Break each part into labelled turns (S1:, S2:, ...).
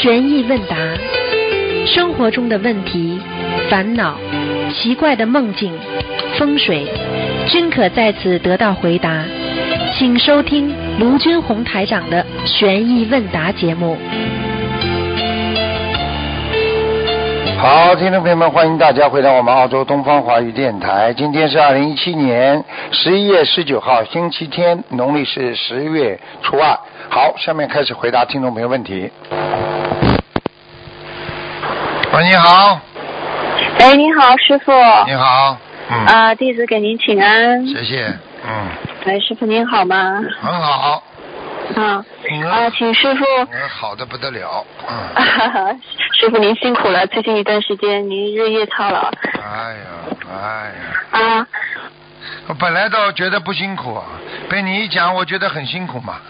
S1: 悬疑问答，生活中的问题、烦恼、奇怪的梦境、风水，均可在此得到回答。请收听卢军红台长的悬疑问答节目。
S2: 好，听众朋友们，欢迎大家回到我们澳洲东方华语电台。今天是2017年11月19号，星期天，农历是10月初2。好，下面开始回答听众朋友问题。喂，你好。
S3: 哎，你好，师傅。
S2: 你好。
S3: 弟子给您请安。
S2: 谢谢。
S3: 哎，师傅您好吗？
S2: 很好。
S3: 请师傅。
S2: 好的不得了。
S3: 师傅您辛苦了，最近一段时间您日夜操劳。
S2: 我本来倒觉得不辛苦，被你一讲，我觉得很辛苦嘛。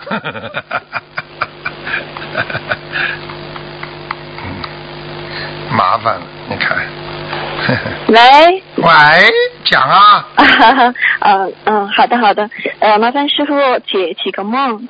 S2: 麻烦了，你看。
S3: 喂，
S2: 讲啊。
S3: 好的。麻烦师傅解几个梦。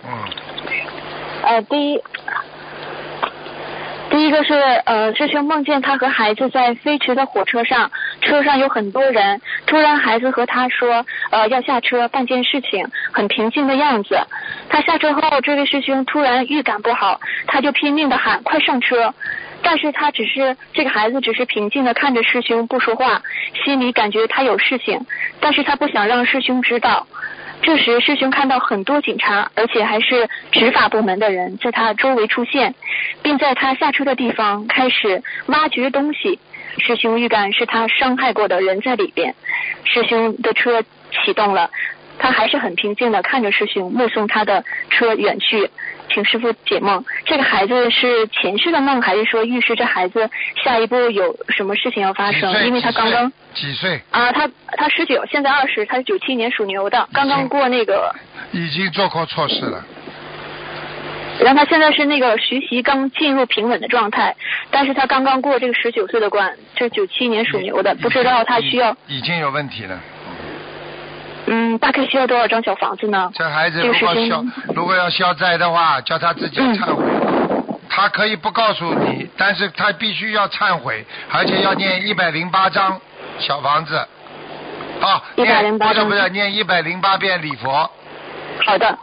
S3: 第一个是师兄梦见他和孩子在飞驰的火车上，车上有很多人，突然孩子和他说要下车办件事情，很平静的样子。他下车后，这位师兄突然预感不好，他就拼命的喊快上车，但是这个孩子只是平静的看着师兄不说话，心里感觉他有事情，但是他不想让师兄知道。这时师兄看到很多警察，而且还是执法部门的人在他周围出现，并在他下车的地方开始挖掘东西。师兄预感是他伤害过的人在里边。师兄的车启动了，他还是很平静的看着师兄，目送他的车远去。请师父解梦，这个孩子是前世的梦，还是说预示这孩子下一步有什么事情要发生？因为他刚刚
S2: 几岁？
S3: 他19，现在20，他是97年属牛的，刚刚过那个。
S2: 已经做过错事了。
S3: 然后他现在是那个学习刚进入平稳的状态，但是他刚刚过这个19岁的关，这97年属牛的，不知道他需要。
S2: 已经有问题了。
S3: 大概需要多少张小房子呢？
S2: 这孩子如果要消灾的话，叫他自己忏悔。他可以不告诉你，但是他必须要忏悔，而且要念108张小房子。108张。不是，念108遍礼佛。
S3: 好的。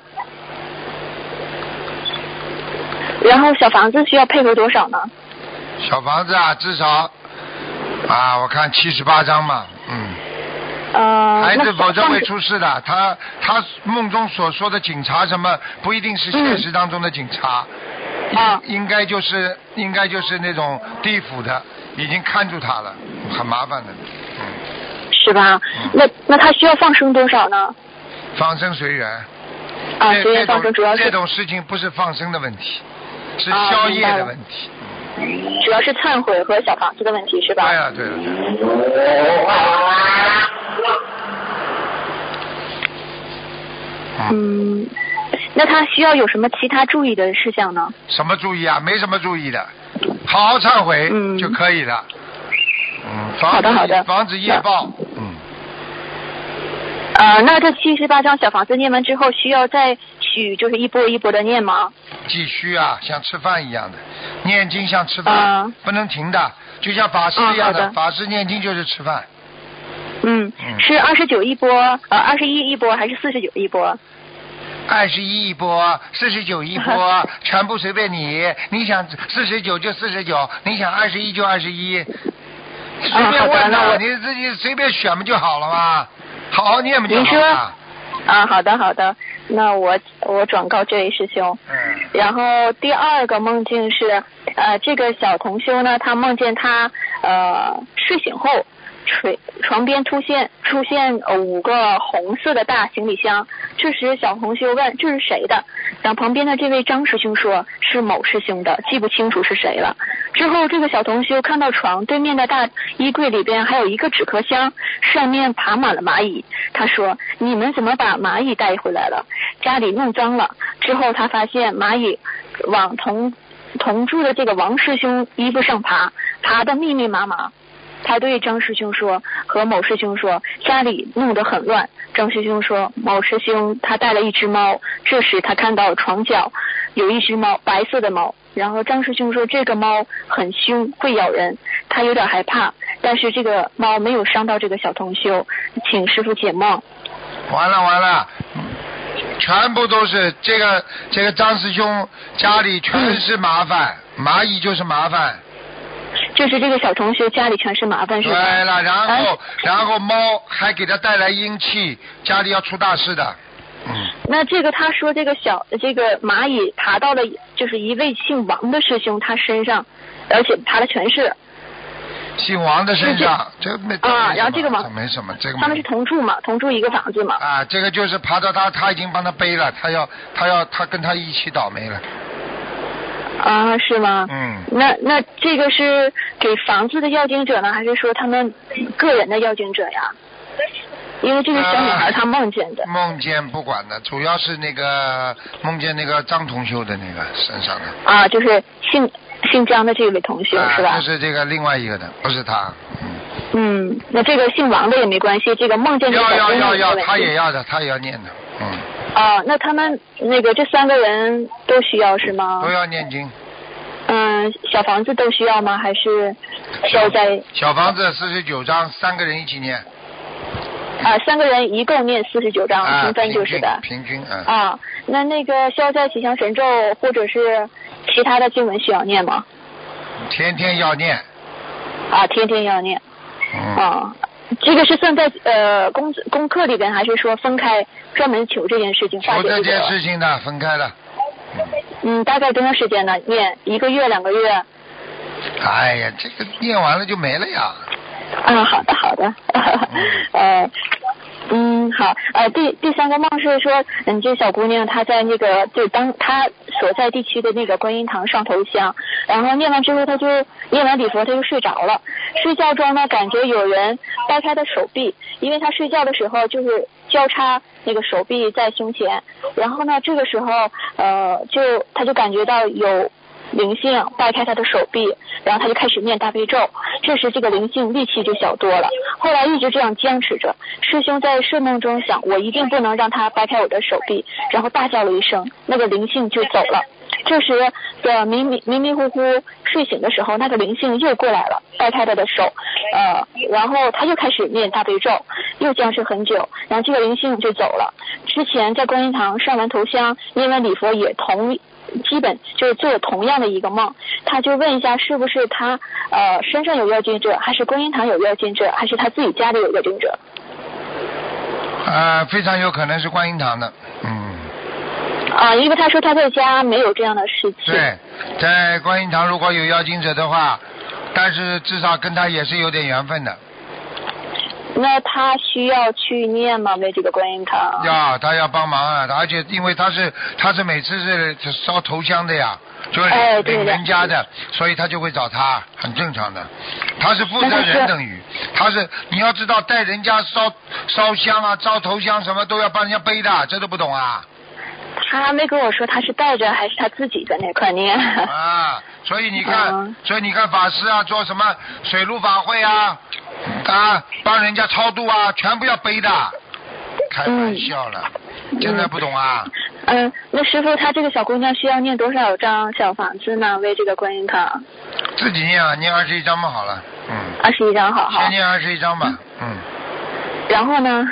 S3: 然后小房子需要配合多少呢？
S2: 小房子至少我看78张嘛。孩子否则会出事的。他梦中所说的警察什么不一定是现实当中的警察。应该就是那种地府的，已经看住他了，很麻烦的。
S3: 是吧？那他需要放生多少呢？
S2: 放生随缘。
S3: 随缘放生主要是
S2: 这种事情不是放生的问题，是消业的问题。
S3: 主要是忏悔和小房子的问题是吧？
S2: 对了。
S3: 那他需要有什么其他注意的事项呢？
S2: 什么注意啊？没什么注意的，好好忏悔就可以了。
S3: 好的。
S2: 防止业报。
S3: 那这78张小房子念完之后，需要再就是一波一波的念吗？
S2: 继续像吃饭一样的，念经像吃饭，不能停的，就像法师一样的，法师念经就是吃饭。
S3: 是29一波，21一波还是49一波
S2: ？21一波，49一波，全部随便你。你想49就49，你想21就21，随便问的，你自己随便选不就好了吗？好好念不就好了？
S3: 好的，那我转告这位师兄。然后第二个梦境是这个小同修呢，他梦见他睡醒后，床边出现5个红色的大行李箱。这时小同修问这是谁的，然后旁边的这位张师兄说是某师兄的，记不清楚是谁了。之后这个小同修看到床对面的大衣柜里边还有一个纸壳箱，上面爬满了蚂蚁。他说你们怎么把蚂蚁带回来了？家里弄脏了。之后他发现蚂蚁往同住的这个王师兄衣服上爬得密密麻麻。他对张师兄说和某师兄说家里弄得很乱。张师兄说某师兄他带了一只猫。这时他看到床角有一只猫，白色的猫。然后张师兄说这个猫很凶，会咬人，他有点害怕，但是这个猫没有伤到这个小同修，请师父解梦。
S2: 完了，全部都是这个张师兄家里全是麻烦，蚂蚁就是麻烦。
S3: 就是这个小同学家里全是麻烦是吧？
S2: 对了，然后猫还给他带来阴气，家里要出大事的。
S3: 那这个他说这个蚂蚁爬到了就是一位姓王的师兄他身上，而且爬的全是
S2: 姓王的身上，这没啊，
S3: 然后这个嘛
S2: 没什么，这个
S3: 他们是同住嘛，同住一个房子嘛。
S2: 啊，这个就是爬到他已经帮他背了，他跟他一起倒霉了。
S3: 啊，是吗？那这个是给房子的要经者呢，还是说他们个人的要经者呀？因为这个小女孩她梦见的。
S2: 梦见不管的，主要是那个梦见那个张同修的那个身上的。
S3: 啊，就是姓张的这位同学是吧？
S2: 就是这个另外一个的，不是他。
S3: 那这个姓王的也没关系，这个梦见这个
S2: 要，他也要的，他也要念的。
S3: 那他们那个这3个人都需要是吗？
S2: 都要念经。
S3: 小房子都需要吗？还是消灾？
S2: 小房子49章，3个人一起念。
S3: 3个人一共念49章，平分就是的。
S2: 平均
S3: 那个消灾吉祥神咒或者是其他的经文需要念吗？
S2: 天天要念。
S3: 天天要念。这个是算在功课里边，还是说分开专门求这件事情？
S2: 求这件事情的分开的。
S3: 大概多长时间呢？念1个月、2个月？
S2: 哎呀，这个念完了就没了呀。
S3: 好的。好。第3个梦是说，这小姑娘她在那个就当她所在地区的那个观音堂上头香，然后念完之后，她就念完礼佛，她就睡着了。睡觉中呢，感觉有人掰开她的手臂，因为她睡觉的时候就是交叉那个手臂在胸前，然后呢，这个时候她就感觉到有灵性掰开他的手臂，然后他就开始念大悲咒，这时这个灵性力气就小多了，后来一直这样僵持着。师兄在睡梦中想，我一定不能让他掰开我的手臂，然后大叫了一声，那个灵性就走了。这时的迷迷糊糊睡醒的时候，那个灵性又过来了，掰开他的手，然后他又开始念大悲咒，又僵持很久，然后这个灵性就走了。之前在观音堂上完头香，念完礼佛也基本就是做同样的一个梦，他就问一下是不是他身上有妖精者，还是观音堂有妖精者，还是他自己家里有妖精者？
S2: 非常有可能是观音堂的。
S3: 因为他说他在家没有这样的事情。
S2: 对，在观音堂如果有妖精者的话，但是至少跟他也是有点缘分的。
S3: 那他需要去念吗？为这个观音堂？
S2: 他要帮忙啊！而且因为他是每次是烧头香的呀，就是领人家的，所以他就会找他，很正常的。他是负责人等于，你要知道带人家烧香啊、烧头香什么都要帮人家背的，这都不懂啊？
S3: 他没跟我说他是带着还是他自己在那块念。
S2: 所以你看法师啊，做什么水陆法会啊，帮人家超度啊，全部要背的。开玩笑了，现在不懂啊？
S3: 那师傅，他这个小姑娘需要念多少张小房子呢？为这个观音堂？
S2: 自己念啊，念21张嘛，好了。
S3: 21张好。
S2: 先念21张吧。
S3: 然后呢？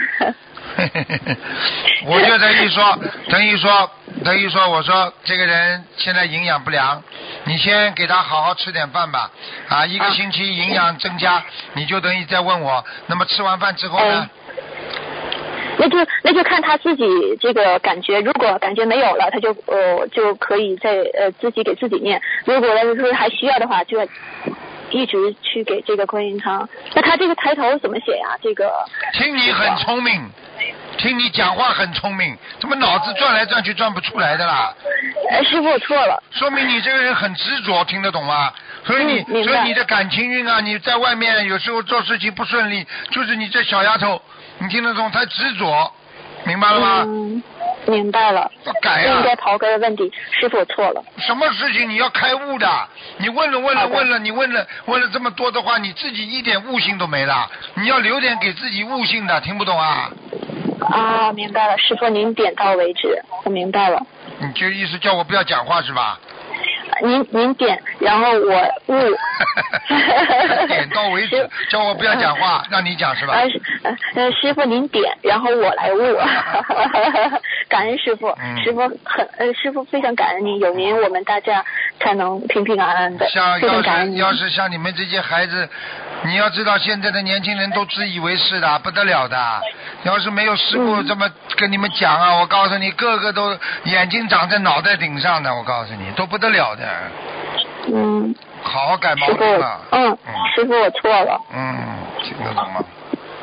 S2: 我就等于说，我说这个人现在营养不良，你先给他好好吃点饭吧。1个星期营养增加，你就等于再问我。那么吃完饭之后呢？
S3: 那就看他自己这个感觉，如果感觉没有了，他就可以再自己给自己念。如果要是还需要的话，就一直去给这个观音堂。那他这个抬头怎么写呀？这个
S2: 听你很聪明，听你讲话很聪明，怎么脑子转来转去转不出来的啦？
S3: 师傅我错了。
S2: 说明你这个人很执着，听得懂吗？所以你的感情运啊，你在外面有时候做事情不顺利，就是你这小丫头，你听得懂？太执着，明白了吗？
S3: 明白了。
S2: 改
S3: 应该刨根问底，师傅我错了。
S2: 什么事情你要开悟的？你问了，你问了这么多的话，你自己一点悟性都没了。你要留点给自己悟性的，听不懂啊？
S3: 啊，明白了，师傅您点到为止，我明白了。
S2: 你就意思叫我不要讲话是吧？
S3: 您点，然后我悟。
S2: 点到为止，叫我不要讲话，让你讲是吧？
S3: 师傅您点，然后我来悟。感恩师傅，师傅非常感恩您，有您我们大家才能平平安安的。非常感恩您。
S2: 要是像你们这些孩子，你要知道现在的年轻人都自以为是的，不得了的。要是没有师傅这么跟你们讲啊，我告诉你，个个都眼睛长在脑袋顶上的，我告诉你，都不得了的。好好改毛病了。
S3: 师傅我错了。
S2: 听得懂吗？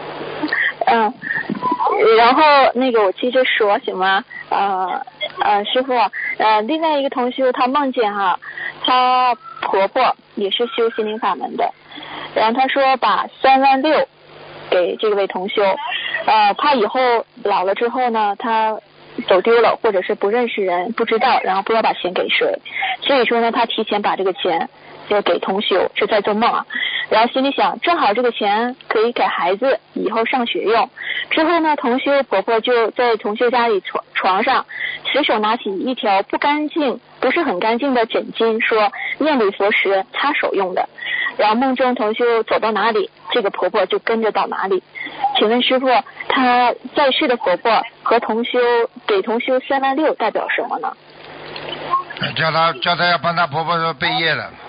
S3: 然后那个我接着说行吗？师傅，另外一个同修他梦见她婆婆也是修心灵法门的，然后他说把36000给这位同修，他以后老了之后呢，他走丢了或者是不认识人不知道，然后不知道把钱给谁，所以说呢他提前把这个钱就给同修，是在做梦啊。然后心里想，正好这个钱可以给孩子以后上学用。之后呢，同修婆婆就在同修家里床上随手拿起一条不是很干净的枕巾，说念礼佛时擦手用的。然后梦中同修走到哪里，这个婆婆就跟着到哪里。请问师傅，她在世的婆婆和给同修36000代表什么呢？
S2: 叫她要帮她婆婆说背业了。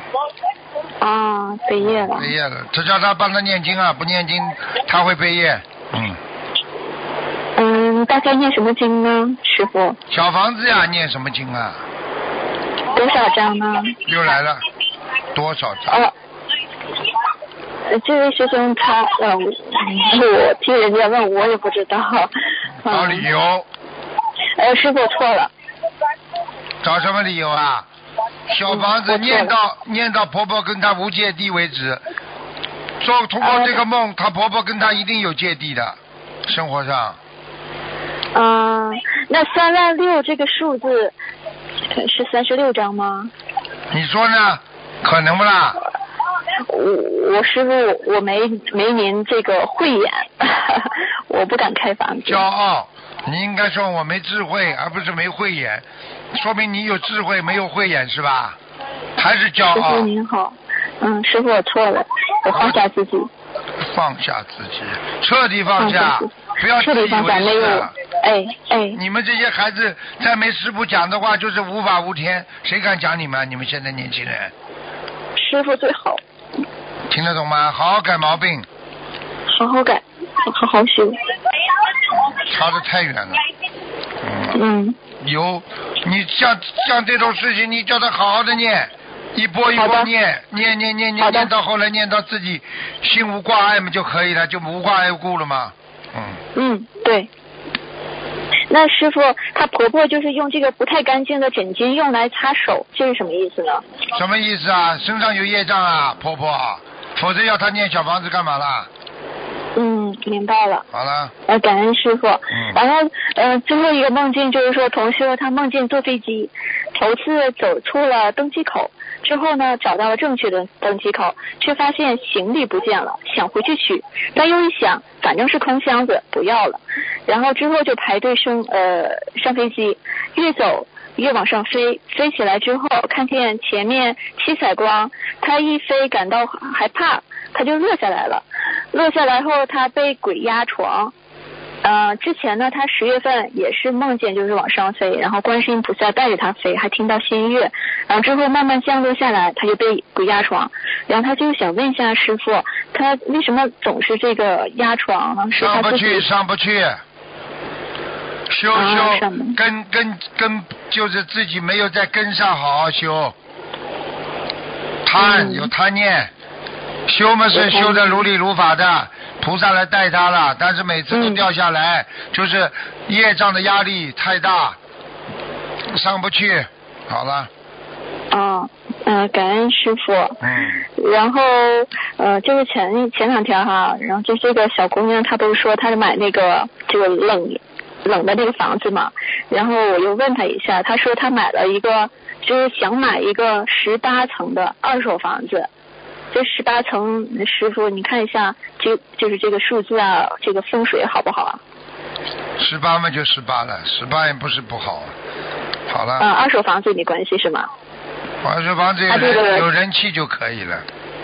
S3: 背业了。
S2: 背业了，这叫她帮她念经啊，不念经她会背业。
S3: 大概念什么经呢，师傅？
S2: 小房子呀，念什么经啊？
S3: 多少张呢？
S2: 又来了，多少张？
S3: 这位学生他我听人家问我也不知道。
S2: 找理由。
S3: 师傅错了。
S2: 找什么理由啊？小房子念到婆婆跟她无芥蒂为止。通过这个梦，她婆婆跟她一定有芥蒂的，生活上。
S3: 那36000这个数字是36张吗？
S2: 你说呢？可能不啦？
S3: 我师傅我没您这个慧眼，我不敢开房子。
S2: 骄傲，你应该说我没智慧，而不是没慧眼，说明你有智慧没有慧眼是吧？还是骄傲？
S3: 师傅您好，师傅我错了，我放下自己。
S2: 放下自己，彻底放下，不要自以为是。你们这些孩子再没师傅讲的话，就是无法无天，谁敢讲你们？你们现在年轻人。
S3: 师傅最好。
S2: 听得懂吗？好好改毛病。
S3: 好好改，好好修。
S2: 差得太远了。你像这种事情，你叫他好好的念。一波一波念到后来念到自己心无挂碍嘛就可以了，就无挂碍故了嘛。
S3: 对。那师傅，她婆婆就是用这个不太干净的枕巾用来擦手，这是什么意思呢？
S2: 什么意思啊？身上有业障啊，婆婆，否则要她念小房子干嘛啦？
S3: 明白了。
S2: 好了。
S3: 感恩师傅。然后最后一个梦境就是说，同修他梦见坐飞机，头次走出了登机口，之后呢找到了正确的登机口，却发现行李不见了，想回去取，但又一想反正是空箱子不要了，然后之后就排队上飞机，越走越往上飞起来之后看见前面七彩光，他一飞感到害怕，他就落下来了。落下来后他被鬼压床。之前呢他10月份也是梦见就是往上飞，然后观世音菩萨带着他飞，还听到新音乐，然后之后慢慢降落下来，他就被鬼压床。然后他就想问一下师傅，他为什么总是这个压床呢？是他自己
S2: 上不去修根就是自己没有在根上好好修，有贪念，修嘛是修的如理如法的，菩萨来带他了，但是每次都掉下来，就是业障的压力太大，上不去。好了。
S3: 感恩师傅。然后就是前2天哈，然后就这个小姑娘她不是说她是买这个冷的那个房子嘛，然后我又问她一下，她说她买了一个就是想买一个18层的2手房子。这18层师傅你看一下就是这个数字啊，这个风水好不好啊？
S2: 18嘛就18了，18也不是不好。好了。
S3: 二手房子没关系是吗？
S2: 二手房子有人气就可以了。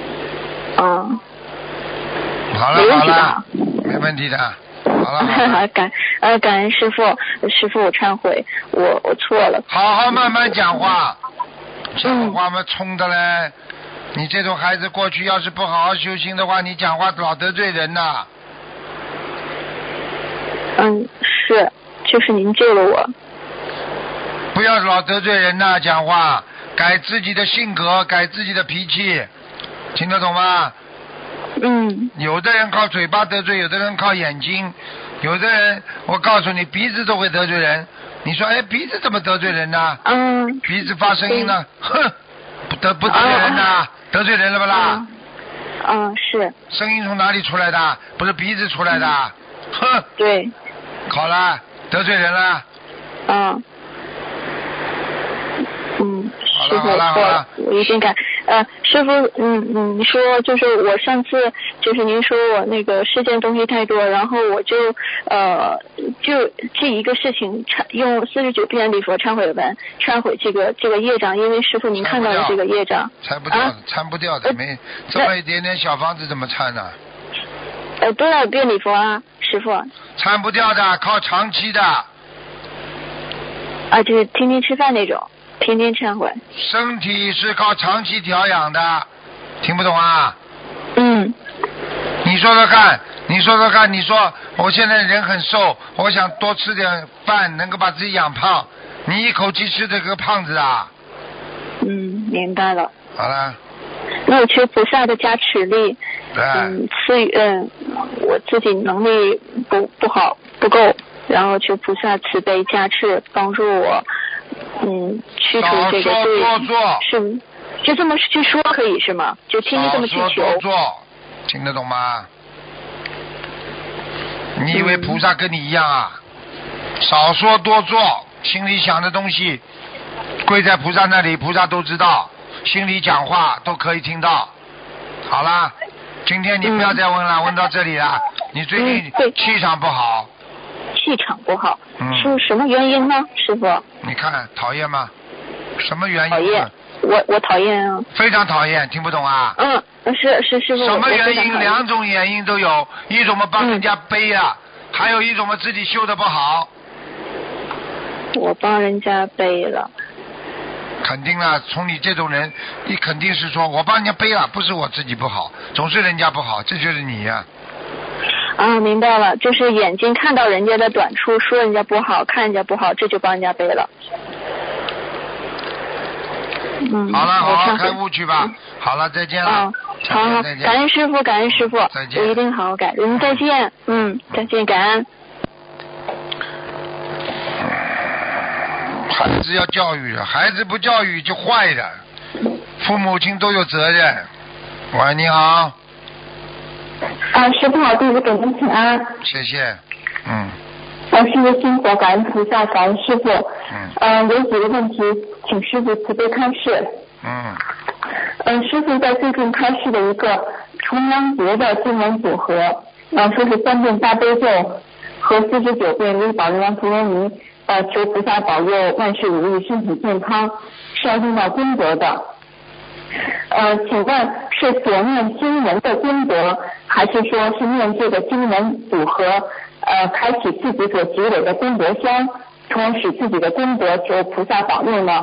S2: 好了好了，没问题的。好了。
S3: 感恩师父，我忏悔，我错了。
S2: 好好慢慢讲话，讲话嘛冲的嘞。你这种孩子过去要是不好好修心的话，你讲话老得罪人呐。
S3: 是，就是您救了我。
S2: 不要老得罪人呐，讲话改自己的性格，改自己的脾气，听得懂吗？有的人靠嘴巴得罪，有的人靠眼睛，有的人我告诉你鼻子都会得罪人。你说鼻子怎么得罪人呢？鼻子发声音呢，哼，不得罪人呐，得罪人了不啦？
S3: 是。
S2: 声音从哪里出来的？不是鼻子出来的。哼。
S3: 对。
S2: 好了，得罪人了。
S3: 师傅，我一定改。师傅，你说就是我上次就是您说我那个事件东西太多，然后我就这一个事情用49遍礼佛忏悔文忏悔这个业障，因为师傅您看到了这个业障。
S2: 忏不掉的，没这么一点点小房子怎么忏呢？
S3: 多少遍礼佛啊，师傅？
S2: 忏不掉的，靠长期的。
S3: 就是天天吃饭那种。天天忏悔，
S2: 身体是靠长期调养的，听不懂啊？你说说看，你说我现在人很瘦，我想多吃点饭，能够把自己养胖，你一口气吃这个胖子啊？
S3: 明白了。
S2: 好了。
S3: 那我求菩萨的加持力，我自己能力不好不够，然后求菩萨慈悲加持，帮助我。去除这个对，是就这么去说可以是吗？就天天这么去求。少说
S2: 多做，听得懂吗？你以为菩萨跟你一样啊？少说多做，心里想的东西跪在菩萨那里，菩萨都知道，心里讲话都可以听到。好啦，今天你不要再问了，问到这里了。你最近气场不好。
S3: 气场不好，是什么原因呢，师傅？
S2: 你看讨厌吗？什么原因？
S3: 讨厌，我讨厌啊。
S2: 非常讨厌，听不懂啊？
S3: 是师傅。
S2: 什么原因？2种原因都有，一种嘛帮人家背啊，还有一种嘛自己修的不好。
S3: 我帮人家背了。
S2: 肯定啦，从你这种人，你肯定是说我帮人家背了，不是我自己不好，总是人家不好，这就是你呀。
S3: 明白了，就是眼睛看到人家的短处，说人家不好，看人家不好，这就帮人家背了。
S2: 好了，好好开悟去吧。好了，再见了。
S3: 好，感恩师傅，
S2: 再见。
S3: 我一定好好改。再见，再见，感恩。
S2: 孩子要教育的，孩子不教育就坏的，父母亲都有责任。喂，你好。
S4: 师傅好，弟子给您请安。
S2: 谢谢。
S4: 师傅辛苦，感恩菩萨，感恩师傅。有几个问题，请师傅慈悲开示。师傅在最近开示的一个重阳节的经文组合，说是3遍大悲咒和49遍礼宝莲陀罗尼，求菩萨保佑万事如意，身体健康，是要用到功德的。请问是所念经文的功德，还是说是念这个经文组合开启自己所积累的功德箱，从而使自己的功德求菩萨保佑呢？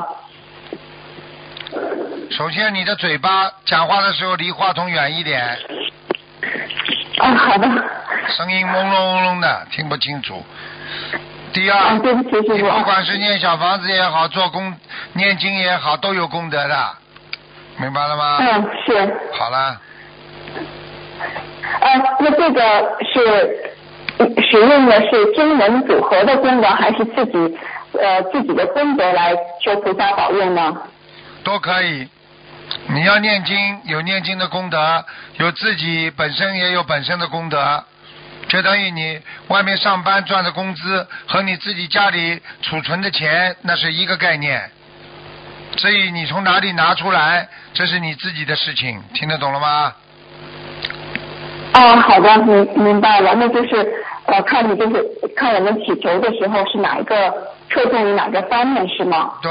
S2: 首先你的嘴巴讲话的时候离话筒远一点。
S4: 好的。
S2: 声音朦胧朦胧的，听不清楚。第二，
S4: 对不起师傅，
S2: 你不管是念小房子也好，念经也好，都有功德的，明白了吗？
S4: 是。
S2: 好了。
S4: 那这个是使用的是经文组合的功德，还是自己的功德来求菩萨保佑呢？
S2: 都可以。你要念经，有念经的功德，有自己本身也有本身的功德，就等于你外面上班赚的工资和你自己家里储存的钱，那是一个概念。所以你从哪里拿出来，这是你自己的事情，听得懂了吗？
S4: 好的，明白了，那就是看你就是看我们祈求的时候是哪一个侧重于哪个方面是吗？
S2: 对。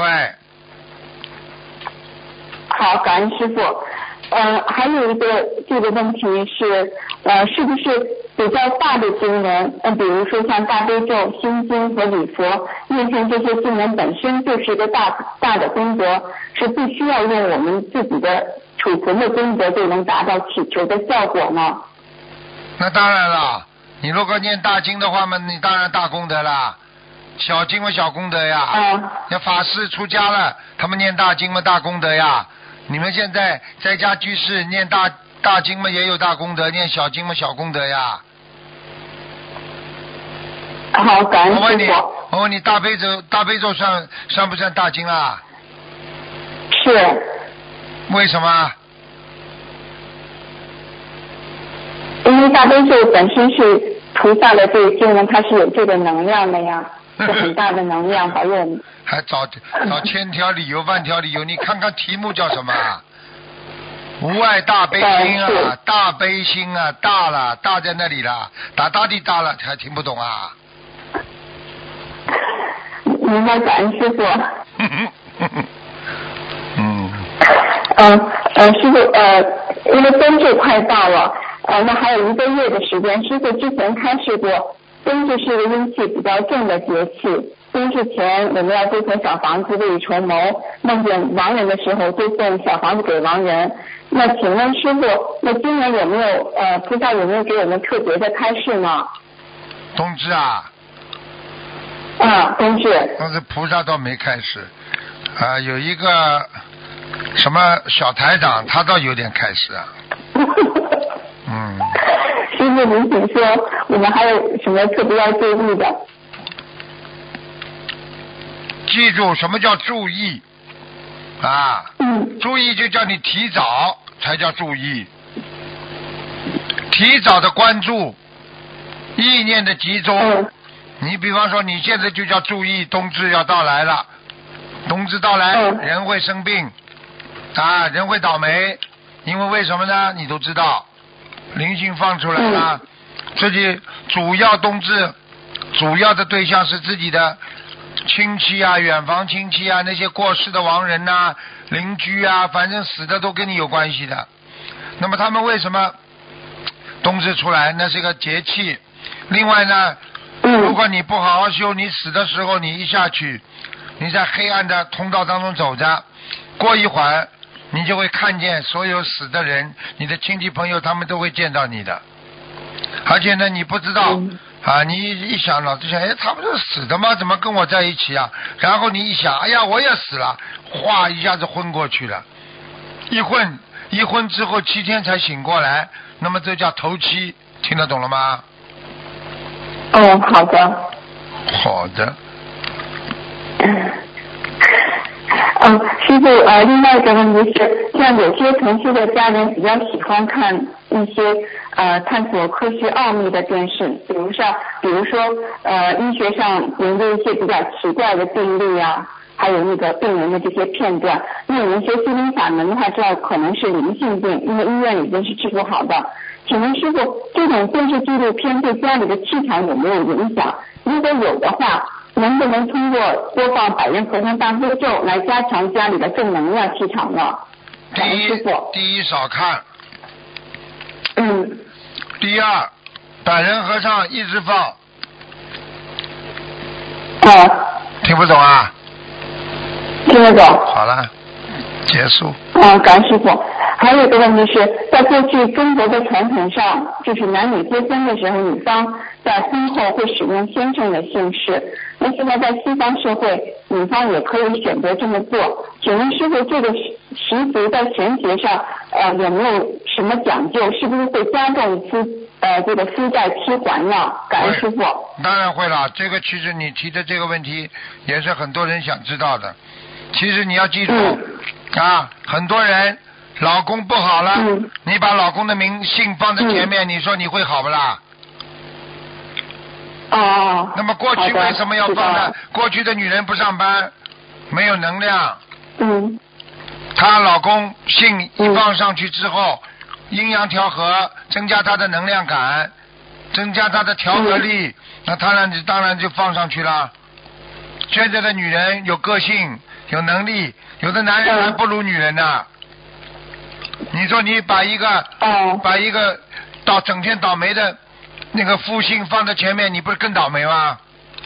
S4: 好，感恩师傅。还有一个这个问题是，是不是比较大的经文，比如说像大悲咒、心经和礼佛，念成这些经文本身就是一个大的功德，是不需要用我们自己的储存的功德就能达到祈求的效果呢？
S2: 那当然了，你如果念大经的话嘛，你当然大功德啦。小经嘛小功德呀。要法师出家了，他们念大经嘛大功德呀。你们现在在家居士念大经嘛也有大功德，念小经嘛小功德呀。
S4: 好，感恩师
S2: 傅。我问你，大悲咒算不算大经啊？
S4: 是。
S2: 为什么？
S4: 因为大悲咒本身是菩萨的这个经文，它是有这个能量的呀，是很大的能量，保佑我们。
S2: 还找千条理由万条理由，你看看题目叫什么？无碍大悲心啊，大悲心啊，大了，大在那里了，大地大了，还听不懂啊？
S4: 明白，感恩师傅。师傅，因为冬至快到了，那还有1个月的时间，师傅之前开示过，冬至是一个阴气比较重的节气。冬至前我们要多送小房子，未雨绸缪，梦见亡人的时候多送小房子给亡人。那请问师傅，那今年有没有菩萨有没有给我们特别的开示呢？
S2: 冬至啊？
S4: 冬至。
S2: 但是菩萨倒没开示，有一个什么小台长，他倒有点开示啊。
S4: 师傅您请说，我们还有什么特别要注意的？
S2: 记住什么叫注意啊？注意就叫你提早才叫注意，提早的关注，意念的集中。你比方说你现在就叫注意冬至要到来了，冬至到来人会生病啊，人会倒霉，因为什么呢？你都知道灵性放出来了，自己主要冬至主要的对象是自己的亲戚啊，远房亲戚啊，那些过世的亡人啊，邻居啊，反正死的都跟你有关系的。那么他们为什么冬至出来？那是个节气。另外呢，如果你不好好修，你死的时候你一下去，你在黑暗的通道当中走着，过一会儿你就会看见所有死的人，你的亲戚朋友他们都会见到你的。而且呢，你不知道你一想，老是想，他不是死的吗？怎么跟我在一起啊？然后你一想，哎呀，我也死了，哗，一下子昏过去了。一昏之后7天才醒过来，那么这叫头七，听得懂了吗？
S4: 好的。
S2: 好的。
S4: 师傅，另外一个问题是，像有些同修的家人比较喜欢看一些探索科学奥秘的电视，比如说医学上研究一些比较奇怪的病例啊，还有那个病人的这些片段。那我们学心灵法门的话，知道可能是灵性病，因为医院已经是治不好的。请问师傅，这种电视纪录片对家里的气场有没有影响？如果有的话，能不能通过播放百人合唱大悲咒来加强家里的正能量气场呢？
S2: 第一少看。第二，百人合唱一直放。听不懂啊？
S4: 听得懂。
S2: 好了，结束。
S4: 感恩师傅。还有一个问题是，在过去中国的传统上，就是男女结婚的时候，女方在婚后会使用先生的姓氏。那现在在西方社会，女方也可以选择这么做。请问师傅，这个习俗在玄学上有没有什么讲究？是不是会加重这个夫债妻还呢？感恩师傅。
S2: 当然会了，这个其实你提的这个问题也是很多人想知道的。其实你要记住很多人老公不好了，你把老公的姓放在前面，你说你会好不啦？那么过去为什么要放呢？过去的女人不上班，没有能量。她老公姓一放上去之后，阴阳调和，增加她的能量感， 增加他的调和力，那当然就放上去了。现在的女人有个性有能力，有的男人还不如女人呢。你说你把一个整天倒霉的那个父亲放在前面，你不是更倒霉吗？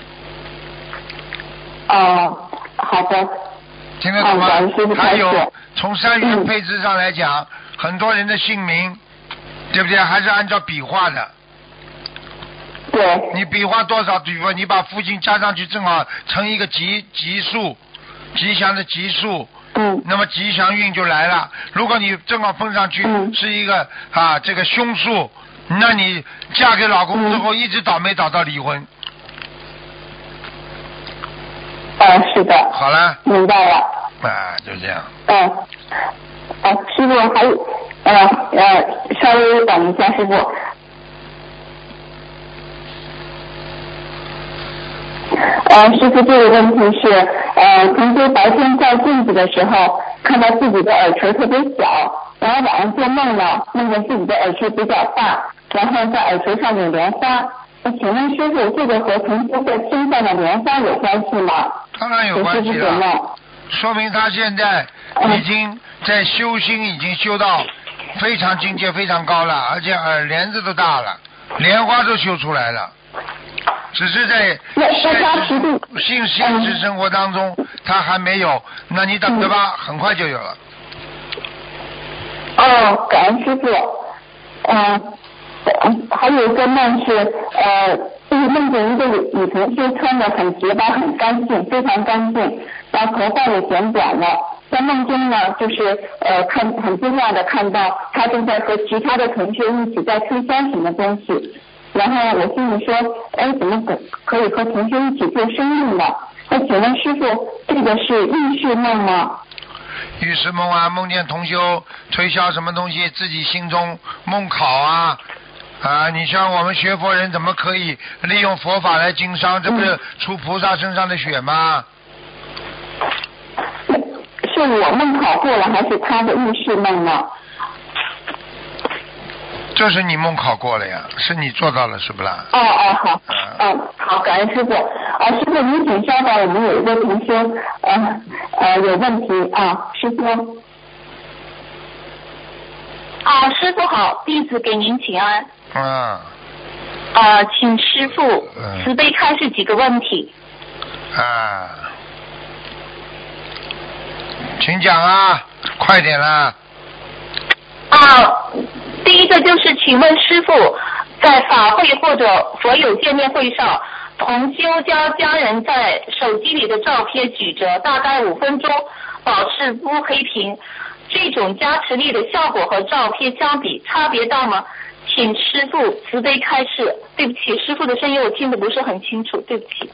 S4: 好的。
S2: 听得懂吗？还有从3元配置上来讲，很多人的姓名对不对？还是按照笔画的。
S4: 对。
S2: 你笔画多少？比如你把父亲加上去，正好成一个吉数，吉祥的吉数。那么吉祥运就来了。如果你正好碰上去是一个这个凶数，那你嫁给老公之后一直倒霉倒到离婚。
S4: 是的。
S2: 好了。
S4: 明白了。
S2: 就这样。
S4: 师傅还有稍微等一下，师傅。师傅，这个问题是，同学白天照镜子的时候，看到自己的耳垂特别小，然后晚上做梦了，梦见自己的耳垂比较大，然后在耳垂上有莲花。请问师傅，这个和同学在身上的莲花有关系吗？
S2: 当然有关系了，说明他现在已经在修心，已经修到非常境界非常高了，而且耳帘子都大了，莲花都修出来了。只是在现实生活当中他还没有，那你等着吧，很快就有了。
S4: 感恩师傅。还有一个梦是就是梦见一个女同学穿的很洁白很干净，非常干净，然后头发也剪短了。在梦中呢，就是很惊讶的看到她正在和其他的同学一起在推销什么东西。然后我心里说，怎么可以和同学一起做生意呢？请问师傅，这个是预示梦吗？
S2: 预示梦啊，梦见同修推销什么东西，自己心中梦考啊，你像我们学佛人怎么可以利用佛法来经商？这不是出菩萨身上的血吗？
S4: 是我梦考过了，还是他的预示梦呢？
S2: 这是你梦考过了呀，是你做到了是不啦？
S4: 好。好，感恩师傅。师傅您请稍等，我们有一个同学有问题师傅。
S3: 师傅好，弟子给您请安。请师傅慈悲开示几个问题。
S2: 请讲快点啦。
S3: 第一个就是请问师傅，在法会或者佛友见面会上，同修将家人在手机里的照片举着大概5分钟，保持不黑屏，这种加持力的效果和照片相比差别大吗？请师傅慈悲开示。对不起，师傅的声音我听得不是很清楚，对不起。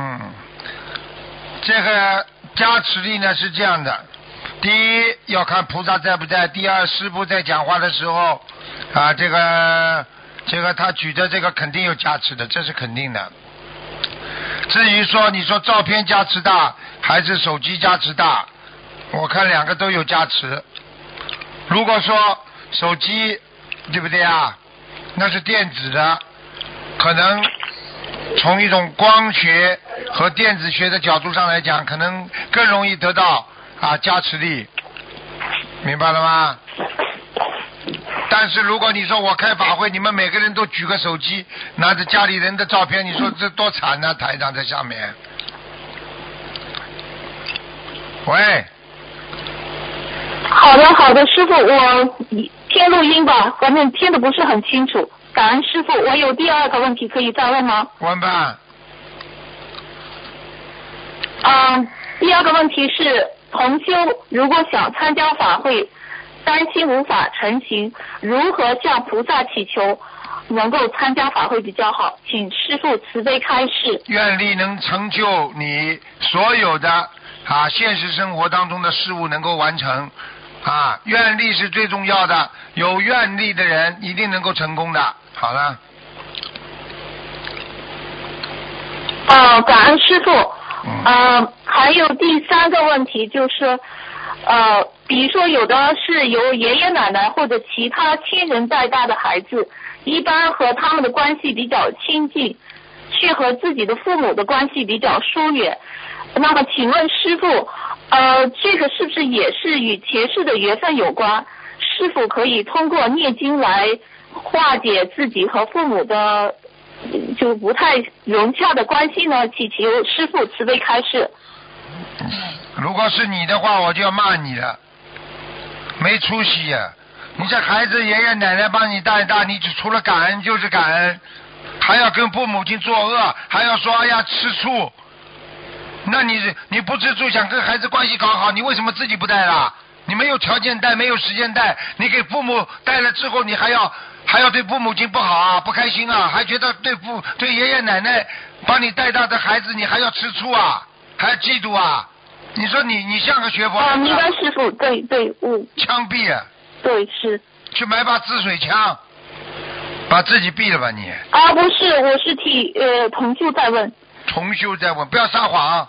S2: 这个加持力呢是这样的，第一要看菩萨在不在，第二师父在讲话的时候这个他举着这个肯定有加持的，这是肯定的。至于说你说照片加持大还是手机加持大，我看两个都有加持。如果说手机对不对那是电子的，可能从一种光学和电子学的角度上来讲，可能更容易得到加持力，明白了吗？但是如果你说我开法会，你们每个人都举个手机，拿着家里人的照片，你说这多惨啊！台长在下面。喂。
S3: 好的，师傅，我听录音吧，反正听得不是很清楚。感恩师傅，我有第二个问题可以再问吗？
S2: 问吧。
S3: 第二个问题是，同修如果想参加法会，担心无法成行，如何向菩萨祈求能够参加法会比较好？请师父慈悲开示。
S2: 愿力能成就你所有的现实生活当中的事物能够完成愿力是最重要的，有愿力的人一定能够成功的。好了。
S3: 感恩师父。还有第三个问题就是，比如说有的是由爷爷奶奶或者其他亲人带大的孩子， 一般和他们的关系比较亲近，却和自己的父母的关系比较疏远。那么请问师父，这个是不是也是与前世的缘分有关？是否可以通过念经来化解自己和父母的就不太融洽的关系呢？祈求师父慈悲开示。
S2: 如果是你的话，我就要骂你了，没出息呀！你这孩子爷爷奶奶帮你带大，你只除了感恩就是感恩，还要跟父母亲作恶，还要说哎呀吃醋。那你不吃醋想跟孩子关系搞好，你为什么自己不带啦？你没有条件带，没有时间带，你给父母带了之后，你还要对父母亲不好啊，不开心啊，还觉得对爷爷奶奶帮你带大的孩子，你还要吃醋啊，还要嫉妒啊？你说你像个学佛人？
S3: 明白师父，对，
S2: 枪毙啊！
S3: 对，是。
S2: 去买把滋水枪，把自己毙了吧你？
S3: 不是，我是替同修在问。
S2: 同修在问，不要撒谎。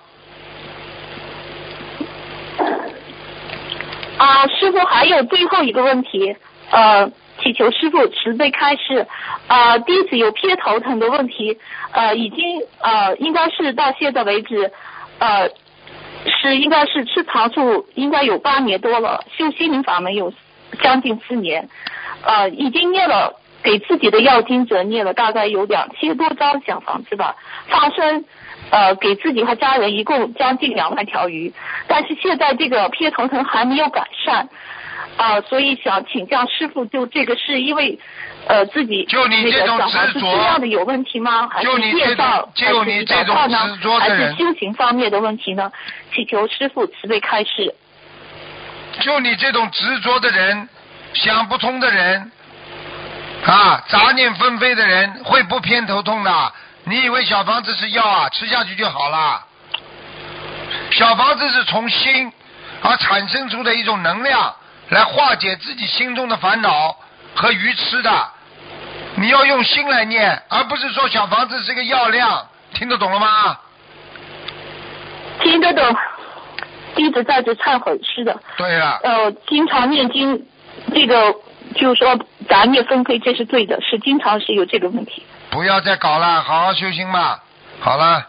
S3: 师父还有最后一个问题，祈求师父慈悲开示。弟子有偏头疼的问题，已经应该是到现在为止，应该是吃长素应该有8年多了，修心灵法门有将近4年，已经念了给自己的要经者念了大概有2000多张小房子吧，放生给自己和家人一共将近2万条鱼，但是现在这个偏头疼还没有改善，所以想请教师父，就这个是因为自己
S2: 就你这种执着
S3: 质量的有问题吗？还是业障？
S2: 就你这种执着的人，
S3: 还是修行方面的问题呢？祈求师父慈悲开示。
S2: 就你这种执着的人，想不通的人，杂念纷飞的人，会不偏头痛的。你以为小房子是药啊？吃下去就好了。小房子是从心而产生出的一种能量，来化解自己心中的烦恼和愚痴的。你要用心来念，而不是说小房子是个药量。听得懂了吗？
S3: 听得懂，弟子在这忏悔。是的。
S2: 对了。
S3: 经常念经，这个就是说杂念分配，这是对的，是经常是有这个问题。
S2: 不要再搞了，好好修心嘛。好了，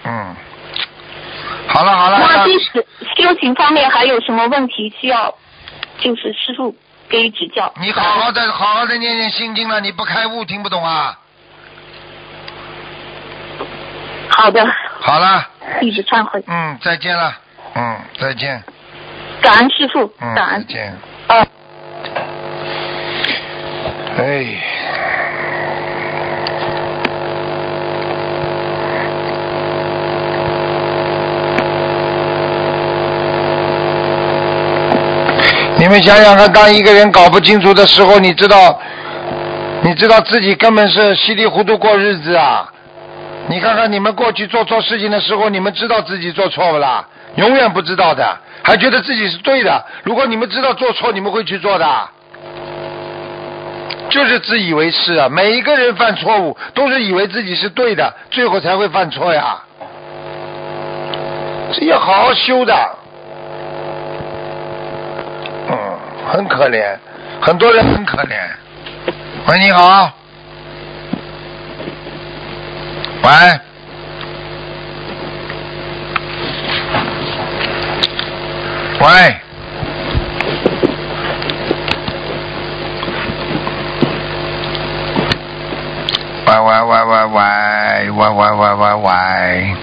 S2: 好了。
S3: 那即使修行方面还有什么问题需要，就是师父给予指教。
S2: 你好好的念心经了，你不开悟听不懂啊？
S3: 好的。
S2: 好了。
S3: 弟子忏悔。
S2: 再见了。再见。
S3: 感恩师父。感恩。
S2: 再见。你们想想看，当一个人搞不清楚的时候，你知道自己根本是稀里糊涂过日子啊！你看看你们过去做错事情的时候，你们知道自己做错不啦？永远不知道的，还觉得自己是对的。如果你们知道做错，你们会去做的。就是自以为是啊！每一个人犯错误都是以为自己是对的，最后才会犯错呀。这要好好修的。很可怜，很多人很可怜。喂，你好。喂。喂。喂。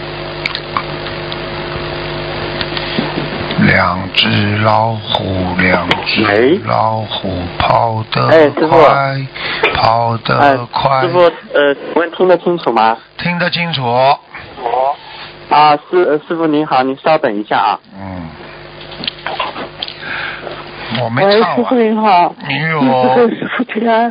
S2: 两只老虎跑得快，跑得快。
S5: 师傅，请问听得清楚吗？
S2: 听得清楚。
S5: 师傅您好，您稍等一下啊。
S2: 我没唱完。
S6: 师傅您好。师傅平安。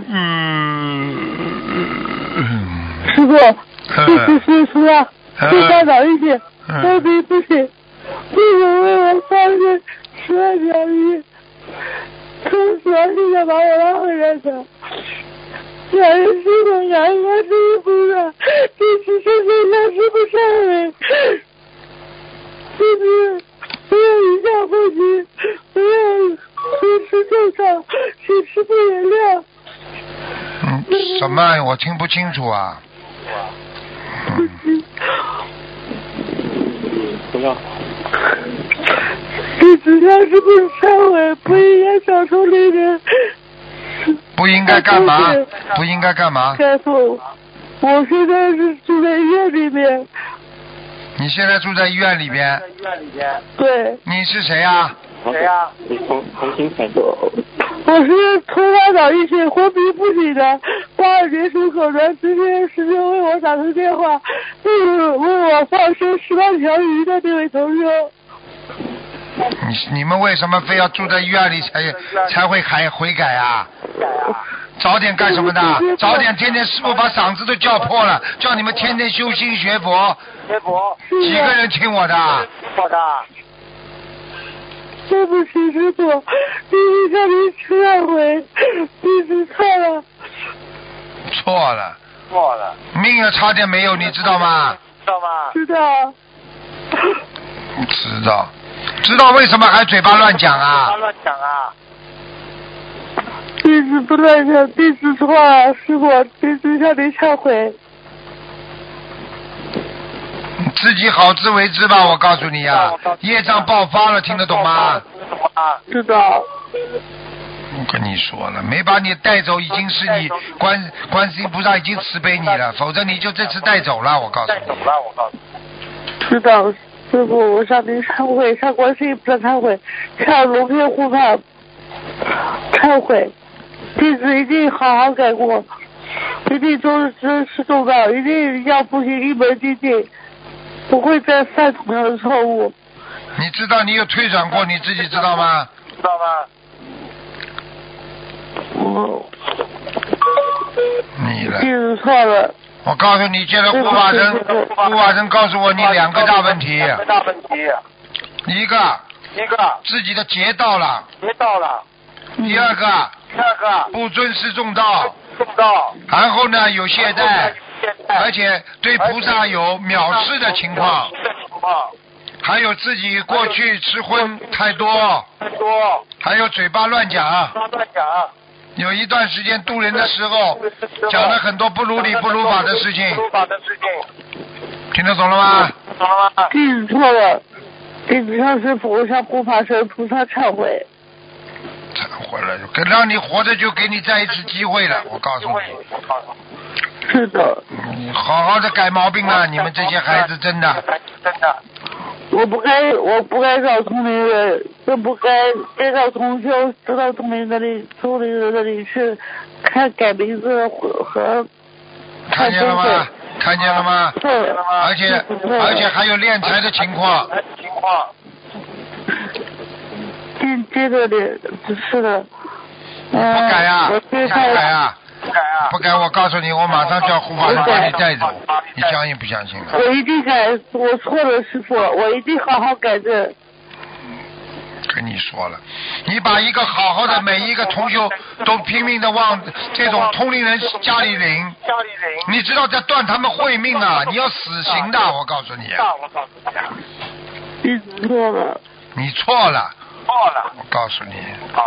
S6: 师傅，师傅啊，再大早一点，不行。弟子为我放生12条鱼，从昨天就把我拉回来的。感恩师傅，感恩观世音菩萨，弟子深深向师傅忏悔。弟子不要以下犯禁，不要随时正常，请师傅原谅。
S2: 什么？我听不清楚啊。
S5: 不要。
S6: 弟子要是不忏悔，不应该找出那个。
S2: 不应该干嘛？不应该干嘛？
S6: 开头，我现在是住在医院里面。
S2: 你现在住在医院里边？
S6: 对。
S2: 你是谁啊？
S5: 谁啊？你重新开始。
S6: 我是头发早一些，昏迷不醒的，82年属狗的，之前师兄为我打通电话，问我放生10万条鱼的那位同学。
S2: 你们为什么非要住在医院里才会悔改啊？早点干什么的？早点天天师父把嗓子都叫破了，叫你们天天修心学佛。几个人听我的？
S6: 对不起师父，弟子向您忏悔，弟子错了。
S2: 错了，命也差点没有，你知道吗？
S6: 知道。
S2: 知道为什么还嘴巴乱讲啊？
S6: 弟子不乱讲，弟子错了，师父，弟子向您忏悔。
S2: 自己好自为之吧，我告诉你啊，业障爆发了，听得懂吗？
S6: 知道。
S2: 我跟你说了，没把你带走，已经是你观世音菩萨已经慈悲你了，否则你就这次带走了，我告诉你。
S6: 知道，师父，我向您忏悔，向观世音菩萨忏悔，向龙天护法忏悔，弟子一定好好改过，一定做真实做到，一定要复习一门精进，不会再犯同样的错误。
S2: 你知道你有退转过，你自己知道吗？你了。
S6: 弟子错了。
S2: 我告诉你，现在护法神告诉我你2个大问题。一个自己的劫到了。第二个不尊师重道。然后呢有懈怠，而且对菩萨有藐视的情况。还有自己过去吃荤太多，还有嘴巴乱讲。有一段时间渡人的时候，讲了很多不如理不如法的事情。听得懂了吗？
S6: 弟子错了，弟子向师父、向护法神菩萨忏悔。
S2: 忏悔了，让你活着就给你再一次机会了，我告诉你。
S6: 是的。
S2: 你好好的改毛病了，你们这些孩子真的。
S6: 我不该找通灵人，更不该到同修知道通灵人那里去改名字和
S2: 看见了吗？看见了吗？而且还有敛财的情况。
S6: 这个的是的。
S2: 不改啊！不改！我告诉你，我马上叫护法神把你带走，你相信不相信？
S6: 我一定改，我错了，师父，我一定好好改正。
S2: 跟你说了，你把一个好好的每一个同修都拼命的往这种通灵人家里领，你知道在断他们慧命啊！你要死刑的，我告诉你。
S6: 弟子错了。
S2: 你错了。我告诉你。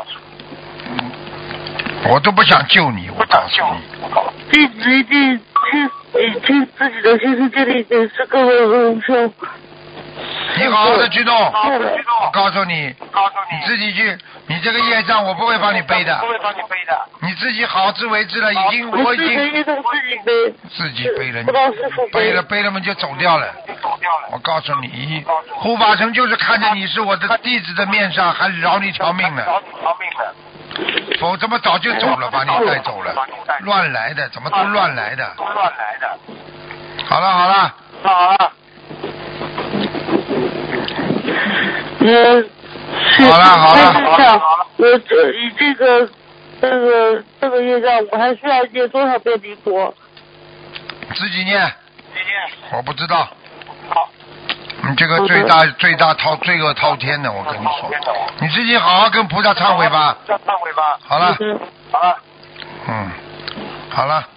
S2: 我都不想救你，我告诉你。
S6: 弟子一定听自己的心声建立解释各位同修。
S2: 你好好的去弄，我告诉你，你自己去，你这个业障我不会帮你背的，你自己好自为之了，我已经自己背了，背了嘛就走掉了。我告诉你，护法神就是看着你是我的弟子的面上，还饶你条命呢。否则么早就走了，把你带走了，乱来的，怎么都乱来的。好了。
S6: 好了。我这个业障，我还需要念多少遍弥陀？
S2: 自己念。我不知道。你这个罪恶滔天的，我跟你说，你自己好好跟菩萨忏悔吧。好了。好了。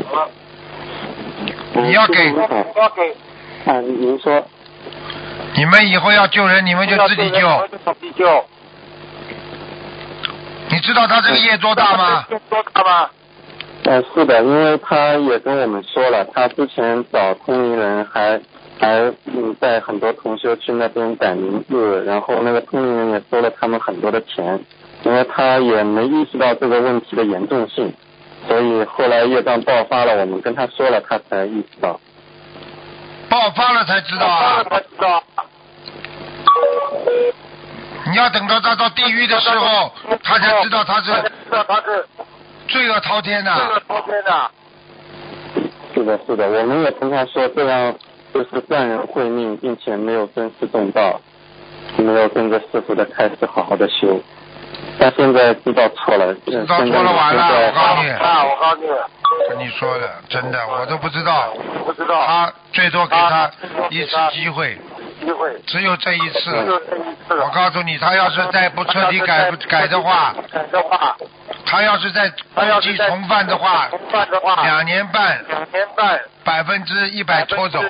S2: 你要给。
S5: 您说。
S2: 你们以后要救人，你们就自己救。你知道他这个业多大吗？
S5: 是的，因为他也跟我们说了，他之前找通灵人还带很多同修去那边改名字，然后那个通灵人也收了他们很多的钱，因为他也没意识到这个问题的严重性，所以后来业障爆发了，我们跟他说了，他才意识到。
S2: 爆发了才知道啊！你要等到他到地狱的时候，他才知道他是罪恶滔天的。
S5: 是的，是的，我们也跟他说，这样就是断人慧命，并且没有真实中道，没有跟着师父的开始好好的修。他现在知道错了，
S2: 知道错了完了，我告诉你，跟你说的，真的，我都不知道，他最多给他一次机会，只有这一次。我告诉你，他要是再不彻底改的话，他要是再故伎重犯的话，2年半100%拖走。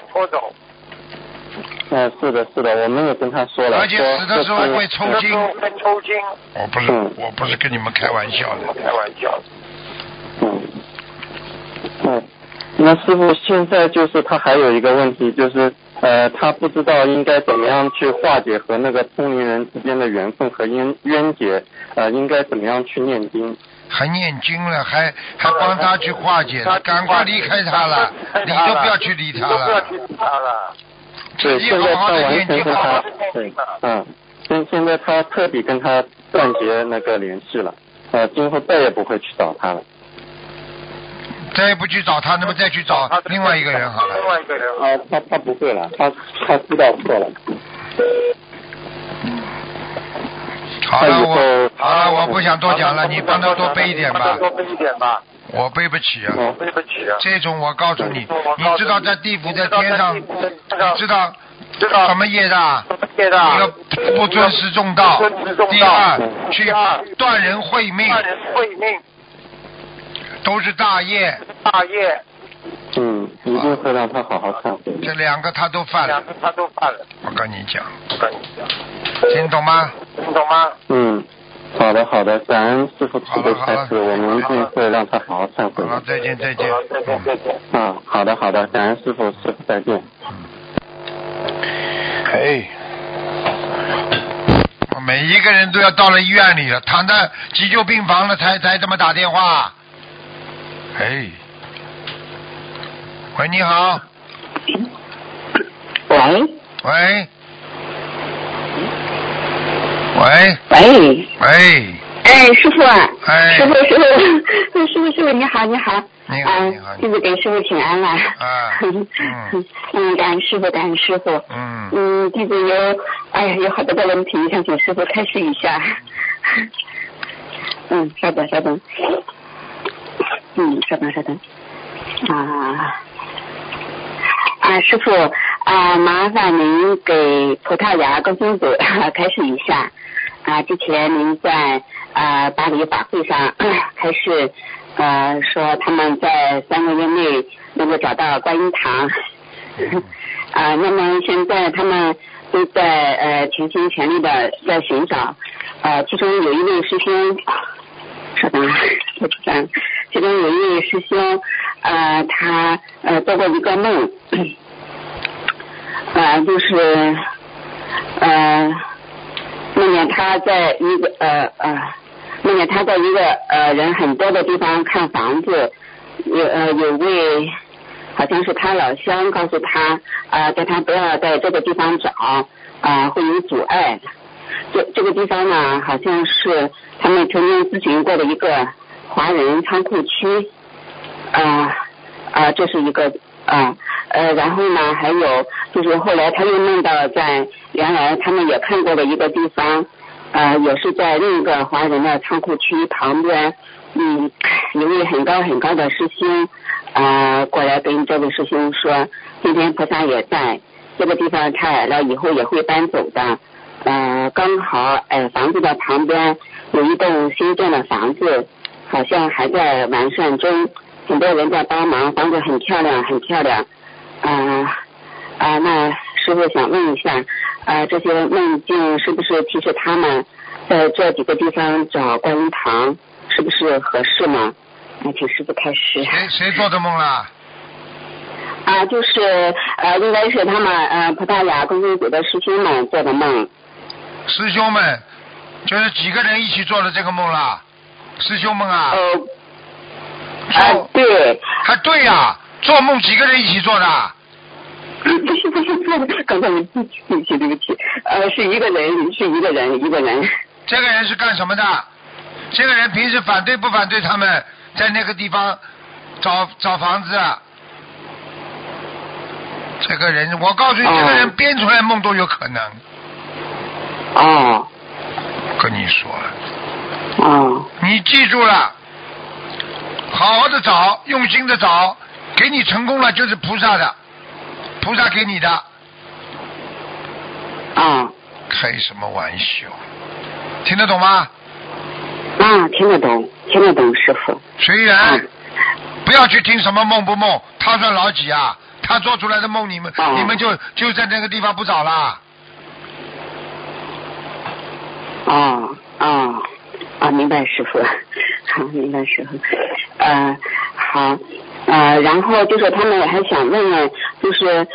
S5: 是的，是的，我们也跟他说了。
S2: 而且死的时候会抽筋。我不是跟你们开玩笑的。
S5: 那师父现在就是他还有一个问题，就是他不知道应该怎么样去化解和那个通灵人之间的缘分和冤结，应该怎么样去念经？
S2: 还念经了，还帮他去化解，赶快离开他了，你都不要去理他了。
S5: 对，现在他完全跟他，对，现在他彻底跟他断绝那个联系了，今后再也不会去找他了。
S2: 再也不去找他，那么再去找另外一个人好了。
S5: 他不会了，他知道错了。
S2: 好了，我不想多讲了，你帮他多背一点吧。我背不起啊！这种我告诉你，你知道在地府在天上，你知道什么业的？一个不尊师重道，第二去断人慧命，都是大业。
S5: 一定会让他好好忏悔。
S2: 这2个他都犯了。我跟你讲，听懂吗？
S5: 好的，感恩师父慈悲开示，我们一定会让他好好忏悔。
S2: 好，再见。
S5: 好的，感恩师父再见。
S2: 每一个人都要到了医院里了，躺在急救病房了才这么打电话。喂，你好。喂。
S7: 师傅啊，师傅，你好。你好，弟子给师傅请安了。感恩师傅。弟子有好多个问题想请师傅开示一下。稍等。稍等。师傅麻烦您给葡萄牙更新组开示一下。之前您在巴黎法会上开示说他们在3个月内能够找到观音堂。那么现在他们都在全心全力的在寻找。其中有一位师兄，其中有一位师兄他做过一个梦，就是梦见他在一个人很多的地方看房子，有位好像是他老乡告诉他叫他不要在这个地方找，会有阻碍。这个地方呢好像是他们曾经咨询过的一个华人仓库区。这是一个然后呢还有就是后来他又梦到在原来他们也看过的一个地方，也是在另一个华人的仓库区旁边，有位很高的师兄过来跟这位师兄说，今天菩萨也在这个地方，他来了以后也会搬走的。刚好房子的旁边有一栋新建的房子，好像还在完善中，很多人在帮忙，房子很漂亮。那师父想问一下，这些梦境是不是提示他们在这几个地方找观音堂，是不是合适呢？ 请师傅开示。
S2: 谁做的梦啦？
S7: 就是应该是他们葡萄牙公宗组的师兄们做的梦。
S2: 师兄们，就是几个人一起做的这个梦啦？师兄们啊？
S7: 对。
S2: 还对呀，做梦几个人一起做的？
S7: 不是，刚才对不起，是一个人。
S2: 这个人是干什么的？这个人平时反对不反对他们在那个地方找房子？这个人，我告诉你，这个人编出来梦都有可能。跟你说了。你记住了，好好的找，用心的找，给你成功了就是菩萨的，菩萨给你的。开什么玩笑？听得懂吗？
S7: 听得懂，师傅。
S2: 随缘，不要去听什么梦不梦，他算老几啊？他做出来的梦，你们就在那个地方不找啦。
S7: 明白师傅，明白师傅。好，然后就是他们还想问问，就是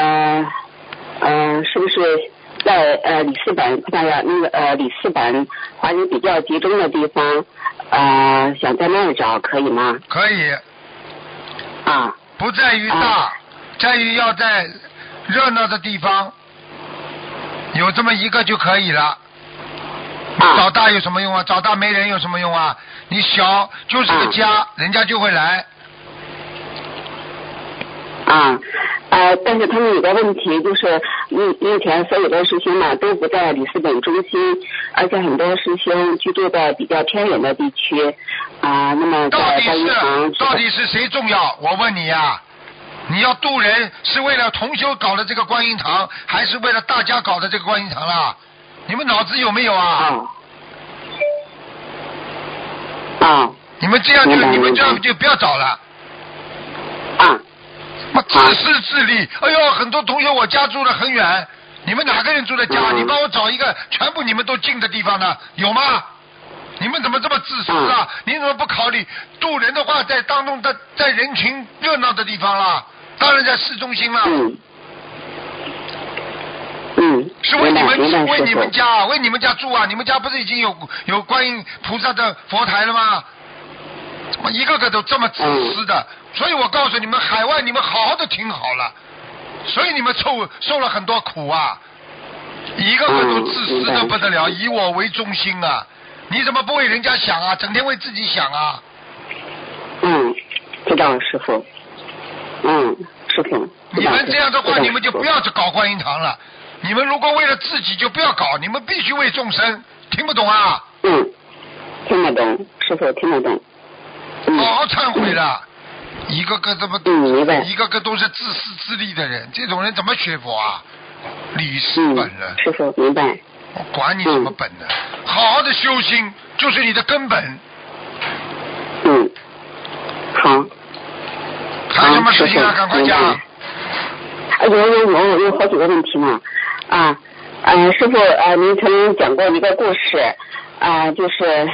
S7: 是不是在里斯本葡萄牙那个里斯本华人比较集中的地方，想在那儿找可以吗？
S2: 可以。不在于大，在于要在热闹的地方，有这么一个就可以了。找大有什么用啊？找大没人有什么用啊？你小就是个家，人家就会来。
S7: 但是他们有个问题，就是目前所有的师兄嘛都不在里斯本中心，而且很多师兄居住在比较偏远的地区。那么
S2: 到底是谁重要？我问你呀，你要渡人是为了同修搞的这个观音堂，还是为了大家搞的这个观音堂啦？你们脑子有没有啊？你们这样就不要找了。自私自利，哎呦，很多同学我家住得很远，你们哪个人住在家？你帮我找一个全部你们都近的地方呢？有吗？你们怎么这么自私啊？你怎么不考虑渡人的话，在当中在人群热闹的地方啦？当然在市中心了。是为你们家住啊！你们家不是已经有观音菩萨的佛台了吗？怎么一个个都这么自私的？所以我告诉你们，海外你们好好的挺好了，所以你们受了很多苦啊！一个个都自私的不得了，以我为中心啊！你怎么不为人家想啊？整天为自己想啊！
S7: 知道师傅。师傅。
S2: 你们这样的话，你们就不要去搞观音堂了。你们如果为了自己就不要搞，你们必须为众生。听不懂啊？
S7: 听得懂，师傅听得懂。
S2: 好好忏悔了。一个个这么一个个都是自私自利的人，这种人怎么学佛啊？理事本了。
S7: 师傅明白。
S2: 我管你什么本呢？好好的修心就是你的根本。
S7: 好。
S2: 还有什么事情啊？赶快讲。
S7: 有好几个问题呢。师傅您曾经讲过一个故事，就是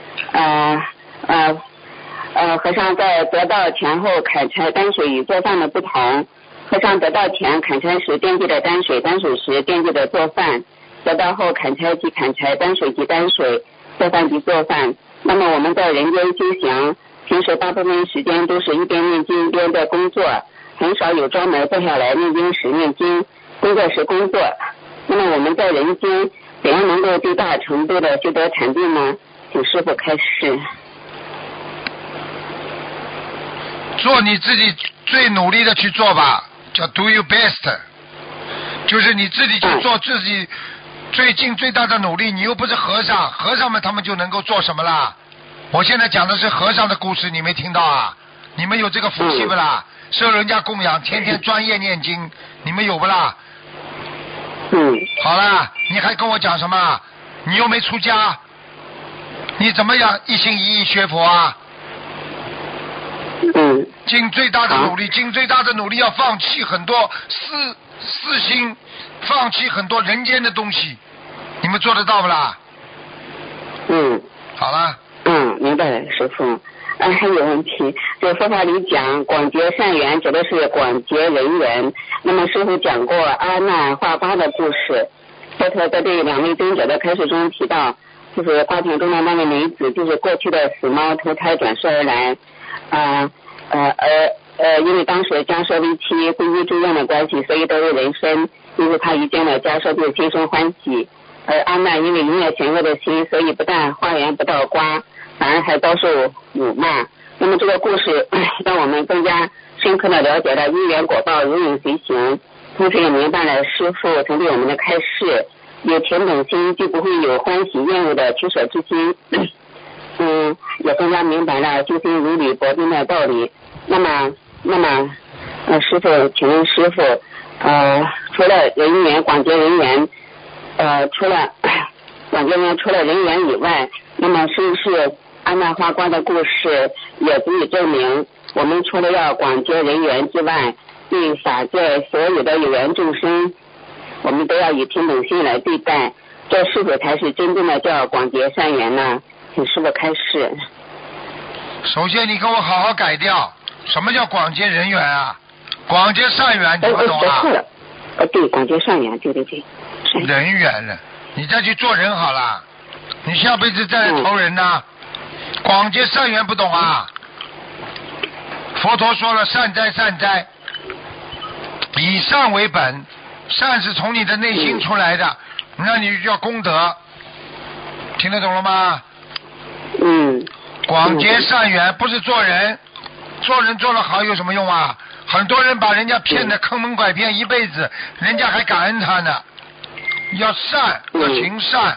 S7: 和尚在得道前后砍柴担水与做饭的不同。和尚得道前砍柴时惦记着担水，担水时惦记着做饭，得道后砍柴即砍柴，担水即担水，做饭即做饭。那么我们在人间修行，平时大部分时间都是一边念经一边在工作，很少有专门坐下来念经时念经，工作时工作。那么我们在人间怎样能够最大程度的修得禅定呢？请师父开示。
S2: 做你自己最努力的去做吧，叫 do your best， 就是你自己去做自己最近最大的努力。你又不是和尚，和尚们他们就能够做什么啦？我现在讲的是和尚的故事，你没听到啊？你们有这个福气不啦？受人家供养，天天专业念经，你们有不啦？好了，你还跟我讲什么？你又没出家，你怎么样一心一意学佛啊？尽最大的努力，尽最大的努力，要放弃很多私心，放弃很多人间的东西，你们做得到不啦？
S7: 嗯，
S2: 好了。
S7: 明白了，师父。 还有问题，就佛法里讲广结善缘指的是广结人缘。那么师父讲过阿难化瓜的故事，佛陀在对2位尊者的开示中提到，就是瓜田中的那位女子就是过去的死猫投胎转世而来，因为当时迦舍为妻皈依住院的关系，所以得入人身，因为他遇见了迦舍就心生欢喜。而阿难因为永远险恶的心，所以不但化缘不到瓜，反而还遭受辱骂。那么这个故事让我们更加深刻的了解了因缘果报如影随形，同时也明白了师父曾对我们的开示，有平等心就不会有欢喜厌恶的取舍之心。也更加明白了修心如履薄冰的道理。那么师父，请问师父，除了人缘广结人缘，除了人缘以外，那么是不是阿难化瓜的故事也足以证明，我们除了要广结人缘之外，对法界所有的有缘众生，我们都要以平等心来对待，这是否才是真正的叫广结善缘呢？请师父开示。
S2: 首先你给我好好改掉，什么叫广结人缘啊？广结善缘你不懂啊？
S7: 对，广结善缘，对。
S2: 人缘了，你再去做人好了，你下辈子再来投人呢。广结善缘不懂啊？佛陀说了，善哉善哉，以善为本，善是从你的内心出来的，那你就叫功德，听得懂了吗？广结善缘不是做人，做人做得好有什么用啊？很多人把人家骗得坑蒙拐骗一辈子，人家还感恩他呢。要善，要行善，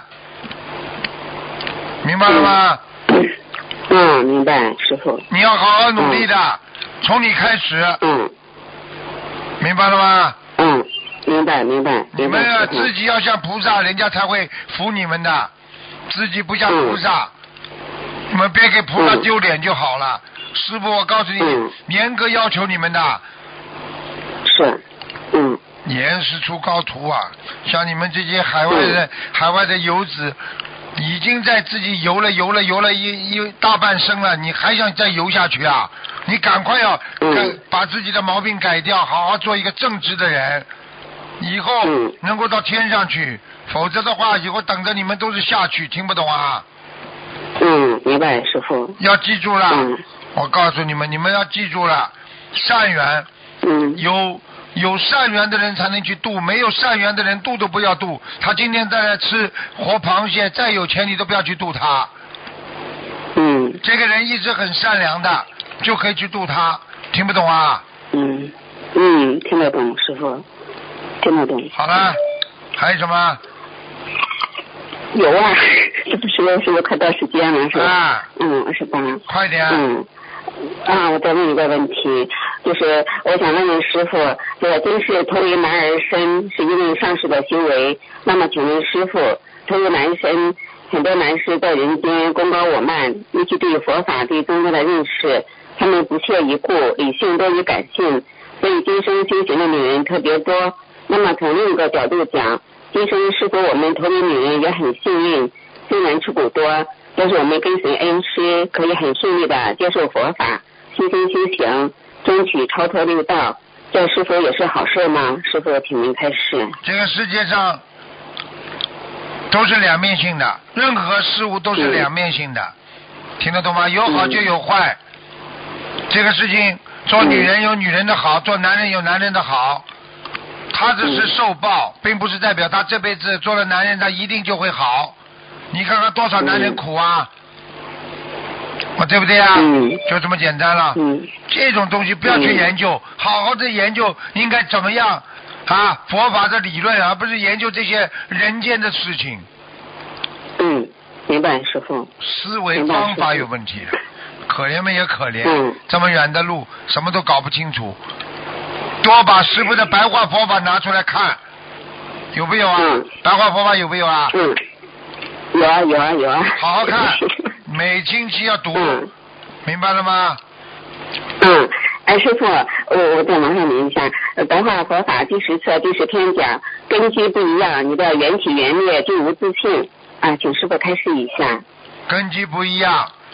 S2: 明白了吗？
S7: 明白，师父。
S2: 你要好好努力的，从你开始。明白了吗？
S7: 明白。
S2: 你们自己要像菩萨，人家才会服你们的。自己不像菩萨，你们别给菩萨丢脸就好了。师父，我告诉你，严格要求你们的。
S7: 是。
S2: 严师出高徒啊！像你们这些海外的游子，已经在自己游了一大半生了，你还想再游下去啊？你赶快要把自己的毛病改掉，好好做一个正直的人，以后能够到天上去，否则的话，以后等着你们都是下去，听不懂啊？
S7: 明白，师父。
S2: 要记住了，我告诉你们要记住了，善缘，有善缘的人才能去度，没有善缘的人度都不要度。他今天在那吃活螃蟹，再有钱你都不要去度他。这个人一直很善良的，就可以去度他，听不懂啊？
S7: 听得懂，师父，听得懂。
S2: 好了，还有什么？
S7: 有啊，这不是快到时间了是吧？28。
S2: 快点。
S7: 我再问一个问题，就是我想问问师父，这个真是投为男儿身是因为上世的修为，那么请问师父，投为男身，很多男士在人间功高我慢，尤其对佛法对宗教的认识，他们不屑一顾，理性多于感性，所以今生修行的女人特别多。那么从另一个角度讲，今生是否我们投为女人也很幸运，虽然吃苦多，但是我们跟随恩师，可以很顺利的接受佛法，悉心修行，争取超脱六道，这是否也是好事吗？师父，请您开示。
S2: 这个世界上都是两面性的，任何事物都是两面性的，听得懂吗？有好就有坏。这个事情，做女人有女人的好，做男人有男人的好。他只是受报，并不是代表他这辈子做了男人，他一定就会好。你看看多少男人苦啊，对不对啊？就这么简单了。这种东西不要去研究，好好的研究应该怎么样啊？佛法的理论，而不是研究这些人间的事情。
S7: 明白，师父。
S2: 思维方法有问题，可怜嘛也可怜，这么远的路，什么都搞不清楚。多把师父的白话佛法拿出来看，有没有啊？白话佛法有没有啊？
S7: 有啊。
S2: 好好看，每星期要读，明白了吗？
S7: 师父，我再麻烦您一下，白话佛法第10册第10篇讲根基不一样，你的缘起缘灭就无自性啊，请师父开示一下。
S2: 根基不一样，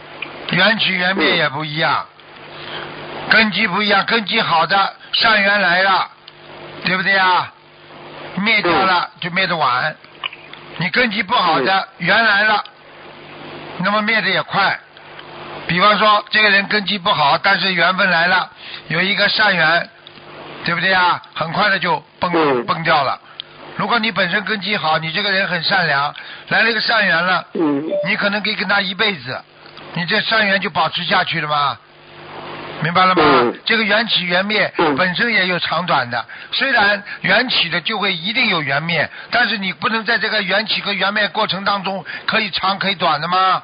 S2: 缘起缘灭也不一样，根基不一样，根基好的善缘来了，对不对啊？灭掉了就灭得晚，你根基不好的缘来了，那么灭得也快。比方说这个人根基不好，但是缘分来了，有一个善缘，对不对啊？很快的就崩掉了。如果你本身根基好，你这个人很善良，来了一个善缘了，你可能可以跟他一辈子，你这善缘就保持下去了吗？明白了吗？这个缘起缘灭本身也有长短的，虽然缘起的就会一定有缘灭，但是你不能在这个缘起和缘灭过程当中可以长可以短的吗？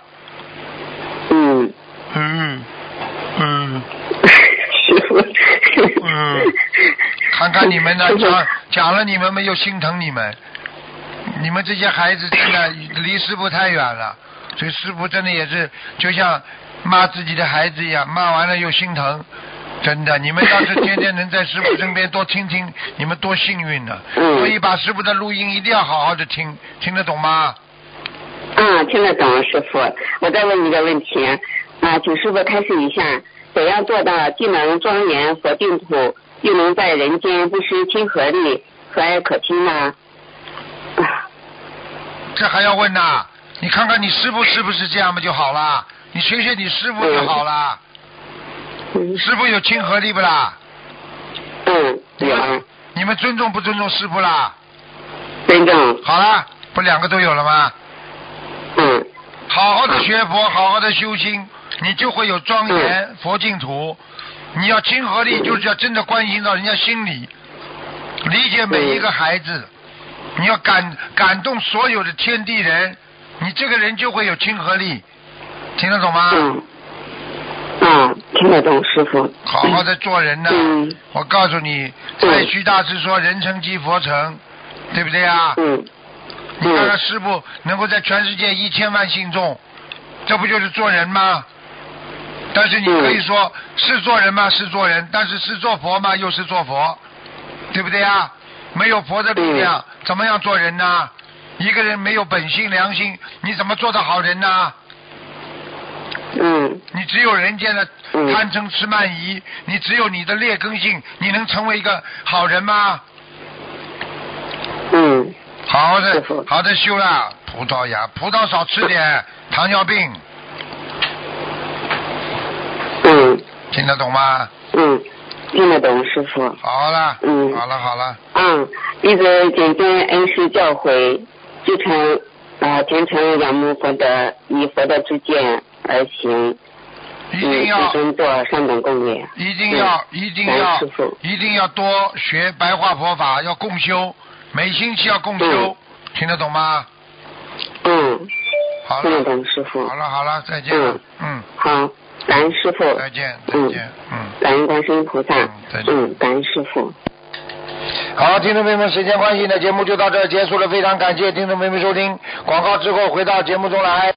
S2: 看看你们呢，讲了你们没有心疼你们，你们这些孩子真的离师父太远了，所以师父真的也是就像骂自己的孩子一样，骂完了又心疼。真的，你们要是天天能在师父身边多听听，你们多幸运呢。所以把师父的录音一定要好好的听，听得懂吗？
S7: 听得懂，师父。我再问一个问题请师父开示一下，怎样做到既能庄严佛净土，又能在人间不失亲和力，和蔼可亲呢？
S2: 这还要问呐？你看看你师父是不是这样嘛就好了，你学学你师父就好了。师父有亲和力不啦？
S7: 有。
S2: 你们尊重不尊重师父啦？
S7: 尊重。
S2: 好了，不两个都有了吗？好好的学佛，好好的修心，你就会有庄严佛净土。你要亲和力，就是要真的关心到人家心里，理解每一个孩子，你要感动所有的天地人，你这个人就会有亲和力，听得懂吗？
S7: 听得懂，师父。
S2: 好好的做人呢，我告诉你，在徐大师说人成即佛成，对不对啊？你看看师父能够在全世界1000万信众，这不就是做人吗？但是你可以说是做人吗？是做人，但是是做佛吗？又是做佛，对不对啊？没有佛的力量，怎么样做人呢？一个人没有本性良心，你怎么做得好人呢？你只有人间的贪嗔痴慢疑，你只有你的劣根性，你能成为一个好人吗？好的修了，葡萄牙葡萄少吃点，糖尿病。听得懂吗？
S7: 听得懂，师父。
S2: 好了。好了。
S7: 弟子谨遵恩师教诲，至诚虔诚仰慕佛的，以佛的之见而行。
S2: 一定要
S7: 做上等供业。
S2: 一定要多学白话佛法，要共修，每星期要共修，听得懂吗？好了。
S7: 听得懂，师父。
S2: 好了，再见。
S7: 好，感恩师父。
S2: 再见。
S7: 感恩观世音菩萨。
S2: 再见。
S7: 感恩师父。
S2: 好，听众朋友们，时间关系呢，节目就到这儿结束了，非常感谢听众朋友们收听，广告之后回到节目中来。